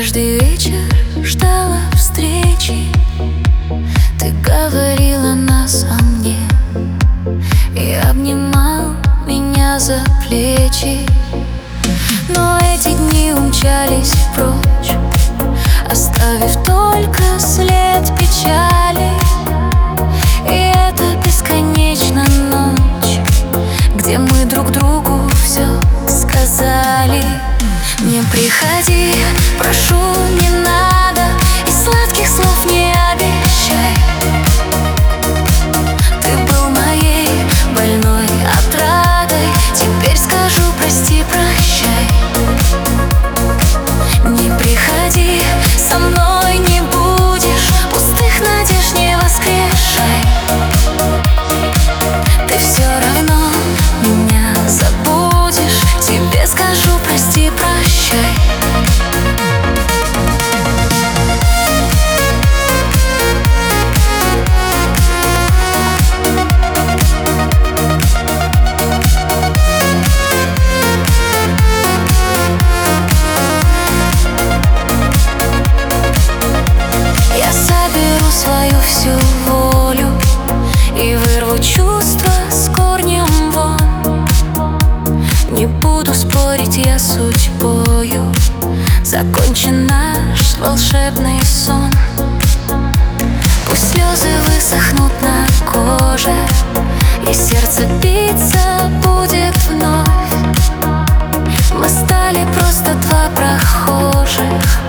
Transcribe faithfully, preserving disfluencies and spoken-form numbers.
каждый вечер ждала встречи. Ты говорила нас о мне и обнимал меня за плечи. Но эти дни умчались прочь, оставив только след печали. И это бесконечная ночь, где мы друг другу все сказали. Не приходи, прошу, не надо, и сладких слов не обещай. Ты был моей больной отрадой, теперь скажу прости, прощай. Не приходи, со мной не будешь, пустых надежд не воскрешай. Ты все равно меня забудешь, тебе скажу прости, прощай. Я соберу свою всю волю и вырву чувства с корнем вон. Не буду спорить я с судьбою, закончен наш волшебный сон. Пусть слезы высохнут на коже, и сердце биться будет вновь. Мы стали просто два прохожих,